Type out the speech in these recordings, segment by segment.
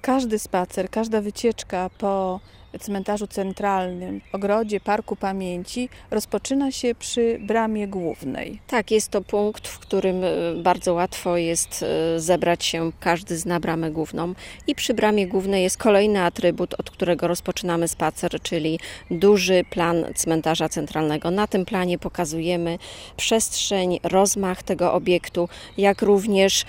Każdy spacer, każda wycieczka po cmentarzu centralnym, ogrodzie Parku Pamięci rozpoczyna się przy bramie głównej. Tak, jest to punkt, w którym bardzo łatwo jest zebrać się, każdy zna bramę główną i przy bramie głównej jest kolejny atrybut, od którego rozpoczynamy spacer, czyli duży plan cmentarza centralnego. Na tym planie pokazujemy przestrzeń, rozmach tego obiektu, jak również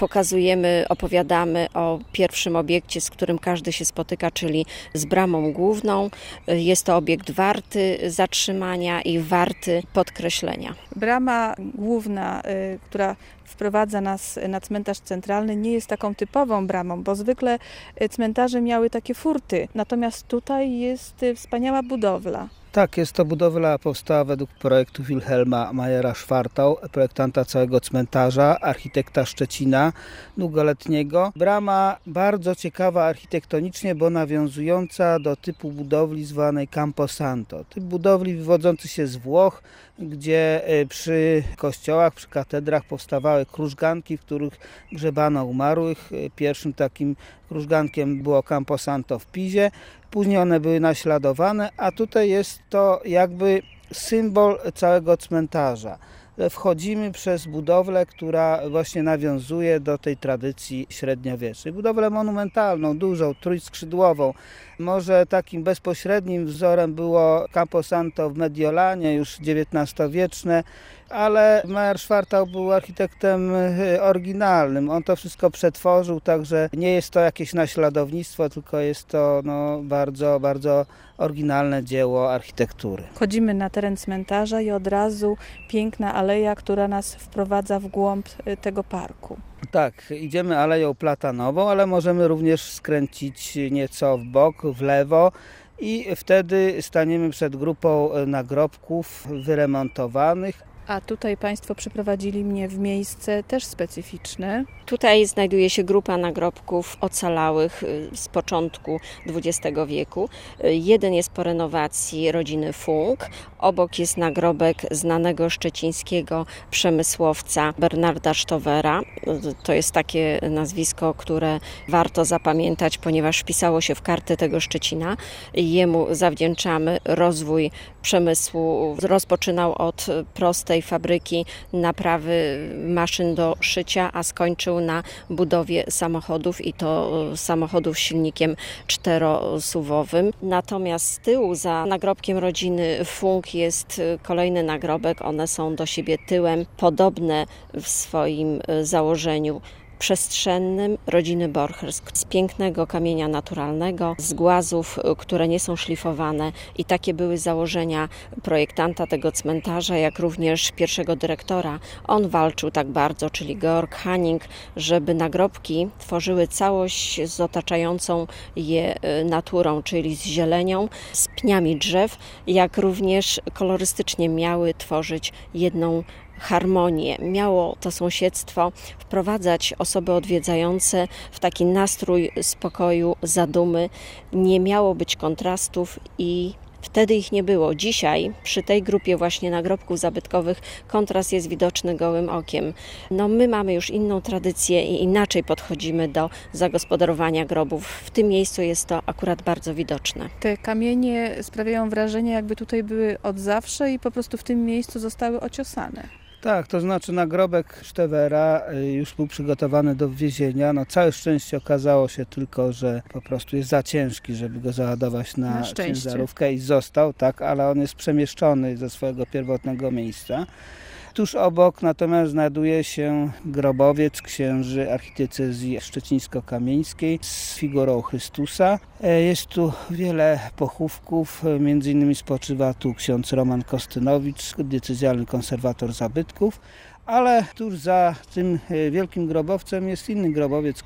opowiadamy o pierwszym obiekcie, z którym każdy się spotyka, czyli z bramą główną. Jest to obiekt warty zatrzymania i warty podkreślenia. Brama główna, która wprowadza nas na cmentarz centralny, nie jest taką typową bramą, bo zwykle cmentarze miały takie furty, natomiast tutaj jest wspaniała budowla. Tak, jest to budowla powstała według projektu Wilhelma Mayera-Schwartau, projektanta całego cmentarza, architekta Szczecina długoletniego. Brama bardzo ciekawa architektonicznie, bo nawiązująca do typu budowli zwanej Camposanto. Typ budowli wywodzący się z Włoch, gdzie przy kościołach, przy katedrach powstawały krużganki, w których grzebano umarłych. Pierwszym takim krużgankiem było Camposanto w Pizie. Później one były naśladowane, a tutaj jest to jakby symbol całego cmentarza. Wchodzimy przez budowlę, która właśnie nawiązuje do tej tradycji średniowiecznej. Budowlę monumentalną, dużą, trójskrzydłową. Może takim bezpośrednim wzorem było Camposanto w Mediolanie, już XIX-wieczne, ale Mayer-Schwartau był architektem oryginalnym. On to wszystko przetworzył, także nie jest to jakieś naśladownictwo, tylko jest to bardzo, bardzo oryginalne dzieło architektury. Wchodzimy na teren cmentarza i od razu piękna aleja, która nas wprowadza w głąb tego parku. Tak, idziemy aleją platanową, ale możemy również skręcić nieco w bok, w lewo i wtedy staniemy przed grupą nagrobków wyremontowanych. A tutaj Państwo przyprowadzili mnie w miejsce też specyficzne. Tutaj znajduje się grupa nagrobków ocalałych z początku XX wieku. Jeden jest po renowacji rodziny Funk. Obok jest nagrobek znanego szczecińskiego przemysłowca Bernarda Sztowera. To jest takie nazwisko, które warto zapamiętać, ponieważ wpisało się w karty tego Szczecina. Jemu zawdzięczamy rozwój przemysłu. Rozpoczynał od prostej fabryki naprawy maszyn do szycia, a skończył na budowie samochodów i to samochodów z silnikiem czterosuwowym. Natomiast z tyłu za nagrobkiem rodziny Funk jest kolejny nagrobek. One są do siebie tyłem, podobne w swoim założeniu przestrzennym rodziny Borchersk, z pięknego kamienia naturalnego, z głazów, które nie są szlifowane i takie były założenia projektanta tego cmentarza, jak również pierwszego dyrektora. On walczył tak bardzo, czyli Georg Hanning, żeby nagrobki tworzyły całość z otaczającą je naturą, czyli z zielenią, z pniami drzew, jak również kolorystycznie miały tworzyć jedną harmonię. Miało to sąsiedztwo wprowadzać osoby odwiedzające w taki nastrój spokoju, zadumy. Nie miało być kontrastów i wtedy ich nie było. Dzisiaj przy tej grupie właśnie nagrobków zabytkowych kontrast jest widoczny gołym okiem. My mamy już inną tradycję i inaczej podchodzimy do zagospodarowania grobów. W tym miejscu jest to akurat bardzo widoczne. Te kamienie sprawiają wrażenie, jakby tutaj były od zawsze i po prostu w tym miejscu zostały ociosane. Tak, to znaczy nagrobek Sztewera już był przygotowany do wwiezienia. Całe szczęście okazało się tylko, że po prostu jest za ciężki, żeby go załadować na ciężarówkę i został, tak, ale on jest przemieszczony ze swojego pierwotnego miejsca. Tuż obok natomiast znajduje się grobowiec księży archidiecezji szczecińsko-kamieńskiej z figurą Chrystusa. Jest tu wiele pochówków, między innymi spoczywa tu ksiądz Roman Kostynowicz, diecezjalny konserwator zabytków, ale tuż za tym wielkim grobowcem jest inny grobowiec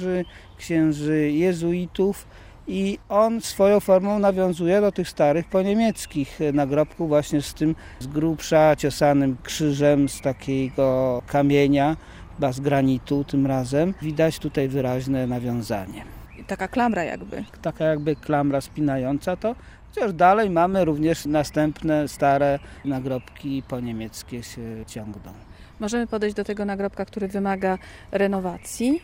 księży jezuitów, i on swoją formą nawiązuje do tych starych poniemieckich nagrobków właśnie z tym z grubsza ciosanym krzyżem z takiego kamienia, chyba z granitu tym razem. Widać tutaj wyraźne nawiązanie. Taka klamra jakby. Taka jakby klamra spinająca to. Chociaż dalej mamy również następne stare nagrobki poniemieckie się ciągną. Możemy podejść do tego nagrobka, który wymaga renowacji.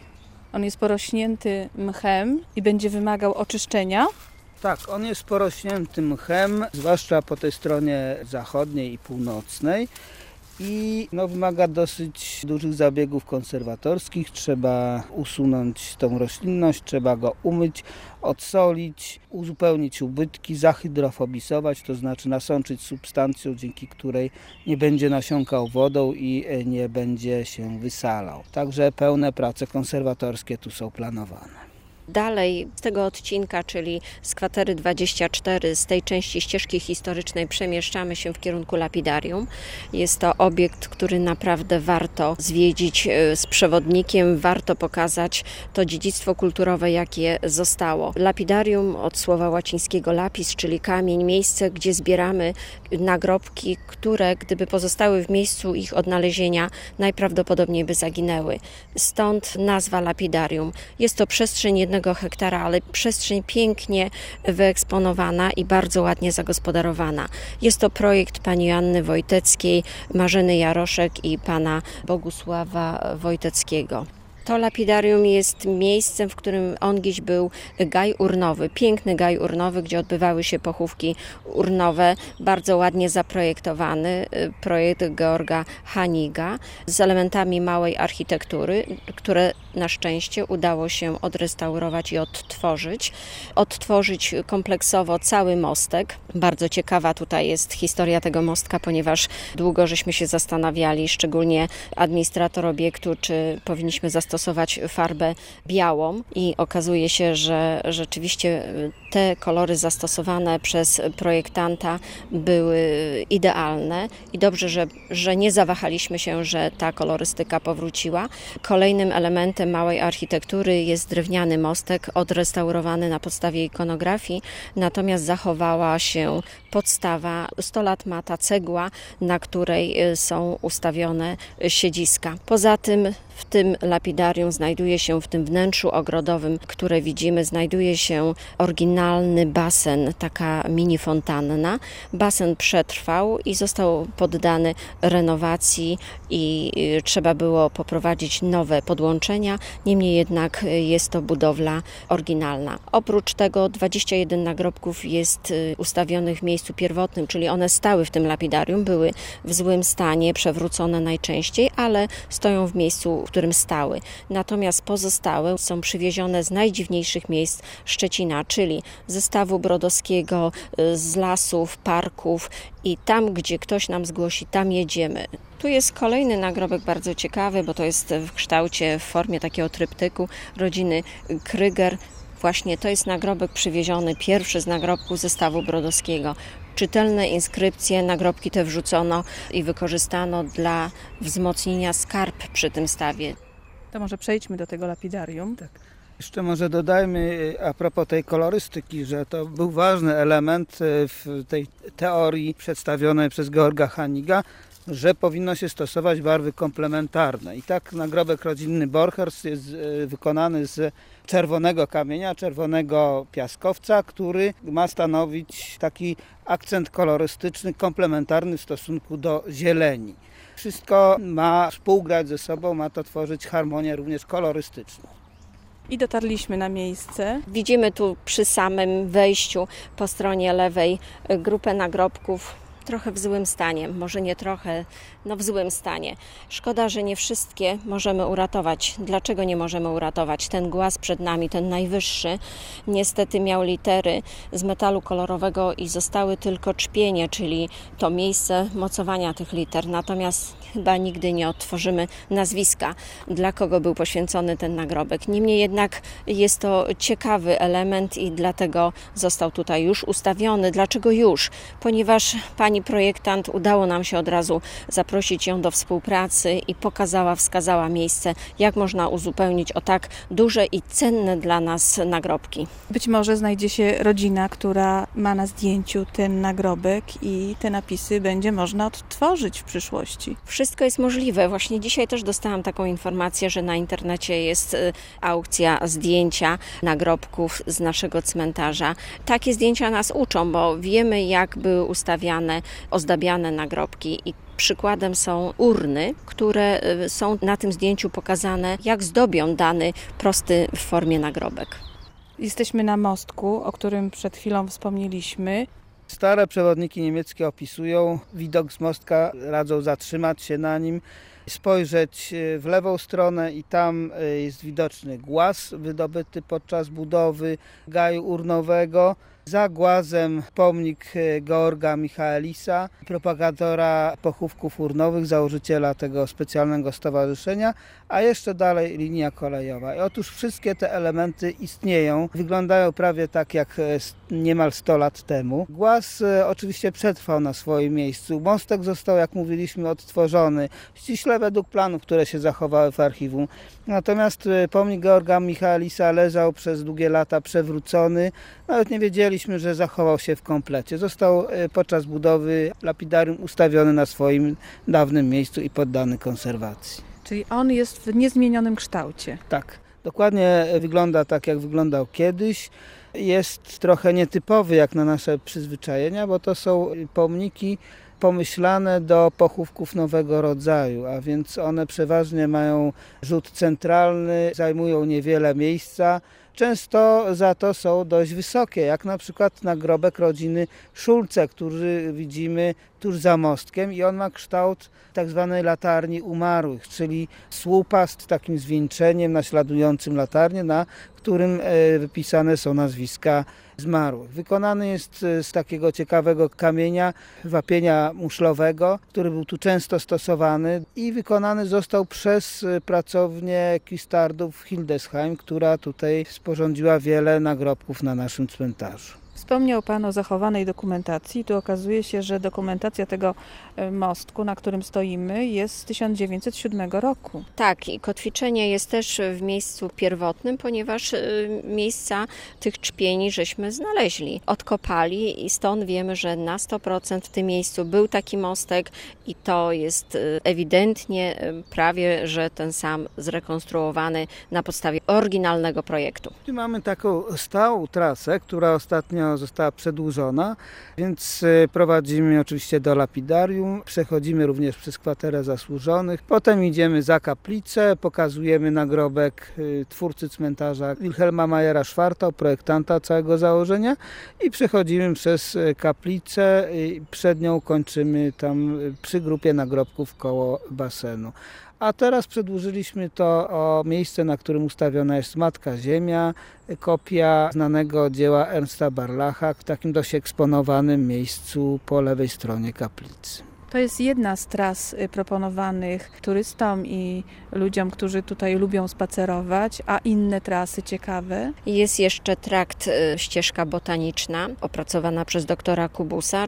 On jest porośnięty mchem i będzie wymagał oczyszczenia. Tak, on jest porośnięty mchem, zwłaszcza po tej stronie zachodniej i północnej. I wymaga dosyć dużych zabiegów konserwatorskich. Trzeba usunąć tą roślinność, trzeba go umyć, odsolić, uzupełnić ubytki, zahydrofobisować, to znaczy nasączyć substancją, dzięki której nie będzie nasiąkał wodą i nie będzie się wysalał. Także pełne prace konserwatorskie tu są planowane. Dalej z tego odcinka, czyli z kwatery 24, z tej części ścieżki historycznej przemieszczamy się w kierunku lapidarium. Jest to obiekt, który naprawdę warto zwiedzić z przewodnikiem, warto pokazać to dziedzictwo kulturowe, jakie zostało. Lapidarium od słowa łacińskiego lapis, czyli kamień, miejsce, gdzie zbieramy nagrobki, które gdyby pozostały w miejscu ich odnalezienia, najprawdopodobniej by zaginęły. Stąd nazwa lapidarium. Jest to przestrzeń 1 hektara, ale przestrzeń pięknie wyeksponowana i bardzo ładnie zagospodarowana. Jest to projekt pani Joanny Wojteckiej, Marzeny Jaroszek i pana Bogusława Wojteckiego. To lapidarium jest miejscem, w którym ongiś był gaj urnowy, piękny gaj urnowy, gdzie odbywały się pochówki urnowe, bardzo ładnie zaprojektowany, projekt Georga Haniga z elementami małej architektury, które na szczęście udało się odrestaurować i odtworzyć kompleksowo cały mostek. Bardzo ciekawa tutaj jest historia tego mostka, ponieważ długo żeśmy się zastanawiali, szczególnie administrator obiektu, czy powinniśmy zastosować farbę białą i okazuje się, że rzeczywiście te kolory zastosowane przez projektanta były idealne i dobrze, że nie zawahaliśmy się, że ta kolorystyka powróciła. Kolejnym elementem małej architektury jest drewniany mostek odrestaurowany na podstawie ikonografii, natomiast zachowała się podstawa, 100 lat ma ta cegła, na której są ustawione siedziska. Poza tym w tym lapidarium znajduje się, w tym wnętrzu ogrodowym, które widzimy, znajduje się oryginalny basen, taka mini fontanna. Basen przetrwał i został poddany renowacji i trzeba było poprowadzić nowe podłączenia, niemniej jednak jest to budowla oryginalna. Oprócz tego 21 nagrobków jest ustawionych w miejscu pierwotnym, czyli one stały w tym lapidarium, były w złym stanie, przewrócone najczęściej, ale stoją w miejscu, w którym stały. Natomiast pozostałe są przywiezione z najdziwniejszych miejsc Szczecina, czyli ze stawu brodowskiego, z lasów, parków i tam, gdzie ktoś nam zgłosi, tam jedziemy. Tu jest kolejny nagrobek bardzo ciekawy, bo to jest w kształcie, w formie takiego tryptyku rodziny Kryger. Właśnie to jest nagrobek przywieziony, pierwszy z nagrobków ze stawu brodowskiego. Czytelne inskrypcje, nagrobki te wrzucono i wykorzystano dla wzmocnienia skarb przy tym stawie. To może przejdźmy do tego lapidarium. Tak. Jeszcze może dodajmy a propos tej kolorystyki, że to był ważny element w tej teorii przedstawionej przez Georga Haniga, że powinno się stosować barwy komplementarne. I tak nagrobek rodzinny Borchers jest wykonany z czerwonego kamienia, czerwonego piaskowca, który ma stanowić taki akcent kolorystyczny, komplementarny w stosunku do zieleni. Wszystko ma współgrać ze sobą, ma to tworzyć harmonię również kolorystyczną. I dotarliśmy na miejsce. Widzimy tu przy samym wejściu po stronie lewej grupę nagrobków, trochę w złym stanie, może nie trochę, w złym stanie. Szkoda, że nie wszystkie możemy uratować. Dlaczego nie możemy uratować? Ten głaz przed nami, ten najwyższy, niestety miał litery z metalu kolorowego i zostały tylko trzpienie, czyli to miejsce mocowania tych liter. Natomiast chyba nigdy nie odtworzymy nazwiska, dla kogo był poświęcony ten nagrobek. Niemniej jednak jest to ciekawy element i dlatego został tutaj już ustawiony. Dlaczego już? Ponieważ pani projektant udało nam się od razu zaprosić ją do współpracy i wskazała miejsce, jak można uzupełnić o tak duże i cenne dla nas nagrobki. Być może znajdzie się rodzina, która ma na zdjęciu ten nagrobek i te napisy będzie można odtworzyć w przyszłości. Wszystko jest możliwe. Właśnie dzisiaj też dostałam taką informację, że na internecie jest aukcja zdjęcia nagrobków z naszego cmentarza. Takie zdjęcia nas uczą, bo wiemy, jak były ustawiane wykonane, ozdabiane nagrobki i przykładem są urny, które są na tym zdjęciu pokazane, jak zdobią dany prosty w formie nagrobek. Jesteśmy na mostku, o którym przed chwilą wspomnieliśmy. Stare przewodniki niemieckie opisują widok z mostka, radzą zatrzymać się na nim, spojrzeć w lewą stronę i tam jest widoczny głaz wydobyty podczas budowy gaju urnowego. Za głazem pomnik Georga Michaelisa, propagatora pochówków urnowych, założyciela tego specjalnego stowarzyszenia, a jeszcze dalej linia kolejowa. I otóż wszystkie te elementy istnieją, wyglądają prawie tak jak niemal 100 lat temu. Głaz oczywiście przetrwał na swoim miejscu. Mostek został, jak mówiliśmy, odtworzony ściśle według planów, które się zachowały w archiwum. Natomiast pomnik Georga Michaelisa leżał przez długie lata przewrócony. Nawet nie wiedzieliśmy, że zachował się w komplecie. Został podczas budowy lapidarium ustawiony na swoim dawnym miejscu i poddany konserwacji. Czyli on jest w niezmienionym kształcie. Tak, dokładnie wygląda tak, jak wyglądał kiedyś. Jest trochę nietypowy jak na nasze przyzwyczajenia, bo to są pomniki pomyślane do pochówków nowego rodzaju, a więc one przeważnie mają rzut centralny, zajmują niewiele miejsca. Często za to są dość wysokie, jak na przykład nagrobek rodziny Szulce, który widzimy tuż za mostkiem i on ma kształt tak zwanej latarni umarłych, czyli słupa z takim zwieńczeniem naśladującym latarnię, na którym wypisane są nazwiska zmarłych. Wykonany jest z takiego ciekawego kamienia, wapienia muszlowego, który był tu często stosowany i wykonany został przez pracownię Kistardów Hildesheim, która tutaj sporządziła wiele nagrobków na naszym cmentarzu. Wspomniał Pan o zachowanej dokumentacji. Tu okazuje się, że dokumentacja tego mostku, na którym stoimy, jest z 1907 roku. Tak, i kotwiczenie jest też w miejscu pierwotnym, ponieważ miejsca tych czpieni żeśmy znaleźli, odkopali i stąd wiemy, że na 100% w tym miejscu był taki mostek i to jest ewidentnie prawie, że ten sam zrekonstruowany na podstawie oryginalnego projektu. I mamy taką stałą trasę, która ostatnio została przedłużona, więc prowadzimy oczywiście do lapidarium, przechodzimy również przez kwaterę zasłużonych, potem idziemy za kaplicę, pokazujemy nagrobek twórcy cmentarza Wilhelma Mayera Schwartau, projektanta całego założenia i przechodzimy przez kaplicę i przed nią kończymy tam przy grupie nagrobków koło basenu. A teraz przedłużyliśmy to o miejsce, na którym ustawiona jest Matka Ziemia, kopia znanego dzieła Ernsta Barlacha w takim dość eksponowanym miejscu po lewej stronie kaplicy. To jest jedna z tras proponowanych turystom i ludziom, którzy tutaj lubią spacerować, a inne trasy ciekawe. Jest jeszcze trakt ścieżka botaniczna, opracowana przez doktora Kubusa,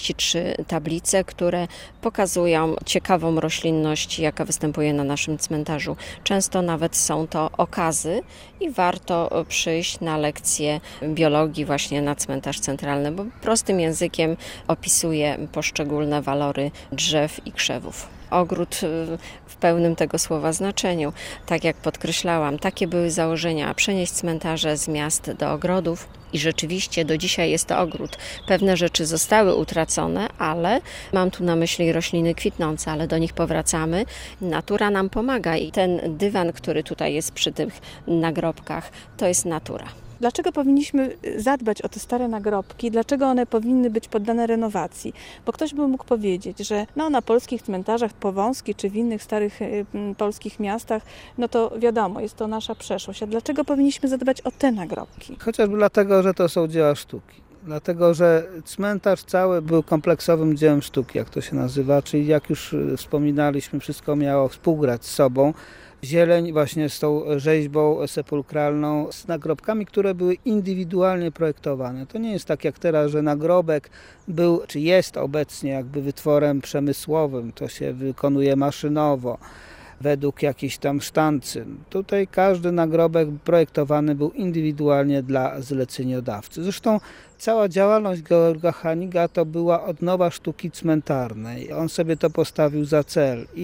33 tablice, które pokazują ciekawą roślinność, jaka występuje na naszym cmentarzu. Często nawet są to okazy i warto przyjść na lekcję biologii właśnie na cmentarz centralny, bo prostym językiem opisuje poszczególne walory drzew i krzewów. Ogród w pełnym tego słowa znaczeniu. Tak jak podkreślałam, takie były założenia, przenieść cmentarze z miast do ogrodów i rzeczywiście do dzisiaj jest to ogród. Pewne rzeczy zostały utracone, ale mam tu na myśli rośliny kwitnące, ale do nich powracamy. Natura nam pomaga i ten dywan, który tutaj jest przy tych nagrobkach, to jest natura. Dlaczego powinniśmy zadbać o te stare nagrobki? Dlaczego one powinny być poddane renowacji? Bo ktoś by mógł powiedzieć, że na polskich cmentarzach Powązki czy w innych starych polskich miastach, to wiadomo, jest to nasza przeszłość. A dlaczego powinniśmy zadbać o te nagrobki? Chociażby dlatego, że to są dzieła sztuki. Dlatego, że cmentarz cały był kompleksowym dziełem sztuki, jak to się nazywa, czyli jak już wspominaliśmy, wszystko miało współgrać z sobą. Zieleń właśnie z tą rzeźbą sepulkralną, z nagrobkami, które były indywidualnie projektowane. To nie jest tak jak teraz, że nagrobek był, czy jest obecnie jakby wytworem przemysłowym, to się wykonuje maszynowo, według jakiejś tam sztancy. Tutaj każdy nagrobek projektowany był indywidualnie dla zleceniodawcy. Zresztą cała działalność Georga Haniga to była odnowa sztuki cmentarnej. On sobie to postawił za cel i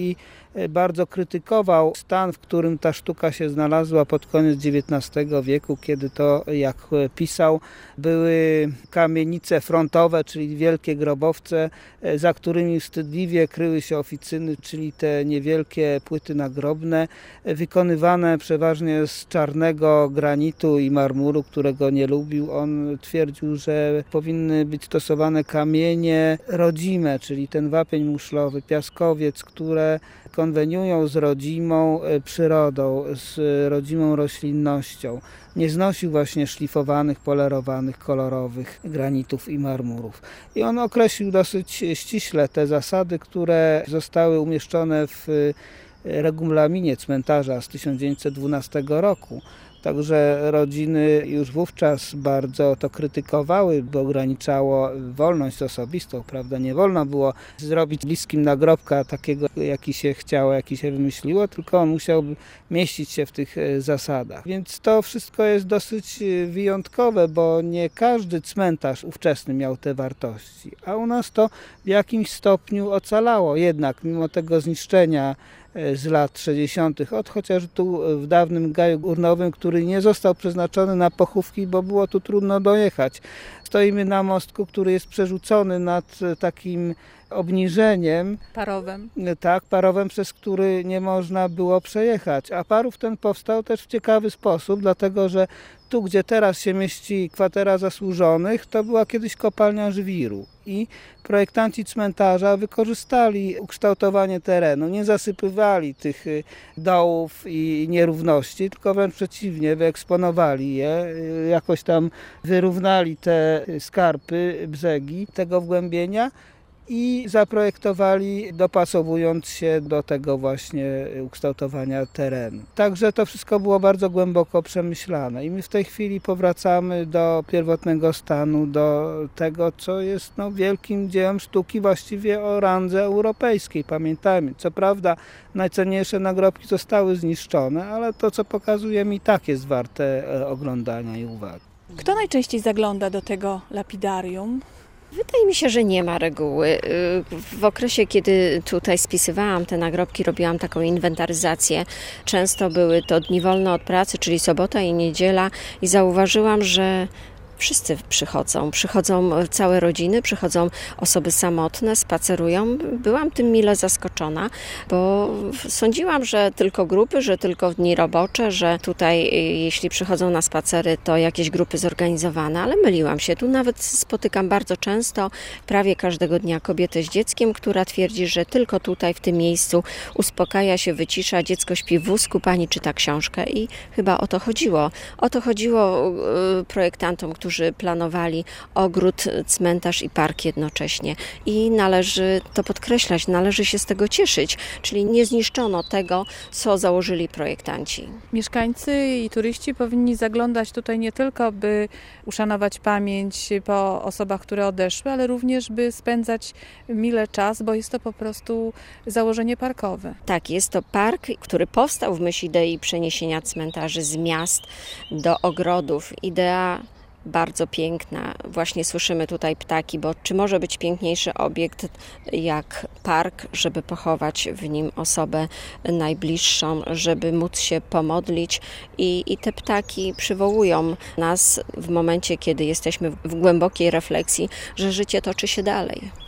bardzo krytykował stan, w którym ta sztuka się znalazła pod koniec XIX wieku, kiedy to, jak pisał, były kamienice frontowe, czyli wielkie grobowce, za którymi wstydliwie kryły się oficyny, czyli te niewielkie płyty nagrobne, wykonywane przeważnie z czarnego granitu i marmuru, którego nie lubił. On twierdził, że powinny być stosowane kamienie rodzime, czyli ten wapień muszlowy, piaskowiec, które konweniują z rodzimą przyrodą, z rodzimą roślinnością. Nie znosił właśnie szlifowanych, polerowanych, kolorowych granitów i marmurów. I on określił dosyć ściśle te zasady, które zostały umieszczone w regulaminie cmentarza z 1912 roku. Także rodziny już wówczas bardzo to krytykowały, bo ograniczało wolność osobistą, prawda? Nie wolno było zrobić bliskim nagrobka takiego, jaki się chciało, jaki się wymyśliło, tylko on musiał mieścić się w tych zasadach. Więc to wszystko jest dosyć wyjątkowe, bo nie każdy cmentarz ówczesny miał te wartości, a u nas to w jakimś stopniu ocalało. Jednak mimo tego zniszczenia z lat 60., chociaż tu w dawnym gaju urnowym, który nie został przeznaczony na pochówki, bo było tu trudno dojechać. Stoimy na mostku, który jest przerzucony nad takim obniżeniem. Parowem. Tak, parowem, przez który nie można było przejechać. A parów ten powstał też w ciekawy sposób, dlatego że tu, gdzie teraz się mieści kwatera zasłużonych, to była kiedyś kopalnia żwiru. I projektanci cmentarza wykorzystali ukształtowanie terenu, nie zasypywali tych dołów i nierówności, tylko wręcz przeciwnie, wyeksponowali je, jakoś tam wyrównali te skarpy, brzegi tego wgłębienia i zaprojektowali, dopasowując się do tego właśnie ukształtowania terenu. Także to wszystko było bardzo głęboko przemyślane i my w tej chwili powracamy do pierwotnego stanu, do tego, co jest wielkim dziełem sztuki właściwie o randze europejskiej. Pamiętajmy, co prawda najcenniejsze nagrobki zostały zniszczone, ale to, co pokazujemy, i tak jest warte oglądania i uwagi. Kto najczęściej zagląda do tego lapidarium? Wydaje mi się, że nie ma reguły. W okresie, kiedy tutaj spisywałam te nagrobki, robiłam taką inwentaryzację. Często były to dni wolne od pracy, czyli sobota i niedziela i zauważyłam, że wszyscy przychodzą całe rodziny, przychodzą osoby samotne, spacerują. Byłam tym mile zaskoczona, bo sądziłam, że tylko grupy, że tylko w dni robocze, że tutaj jeśli przychodzą na spacery, to jakieś grupy zorganizowane, ale myliłam się. Tu nawet spotykam bardzo często, prawie każdego dnia kobietę z dzieckiem, która twierdzi, że tylko tutaj w tym miejscu uspokaja się, wycisza, dziecko śpi w wózku, pani czyta książkę i chyba o to chodziło. O to chodziło projektantom, którzy planowali ogród, cmentarz i park jednocześnie. I należy to podkreślać, należy się z tego cieszyć, czyli nie zniszczono tego, co założyli projektanci. Mieszkańcy i turyści powinni zaglądać tutaj nie tylko, by uszanować pamięć po osobach, które odeszły, ale również, by spędzać mile czas, bo jest to po prostu założenie parkowe. Tak, jest to park, który powstał w myśl idei przeniesienia cmentarzy z miast do ogrodów. Idea bardzo piękna. Właśnie słyszymy tutaj ptaki, bo czy może być piękniejszy obiekt jak park, żeby pochować w nim osobę najbliższą, żeby móc się pomodlić i te ptaki przywołują nas w momencie, kiedy jesteśmy w głębokiej refleksji, że życie toczy się dalej.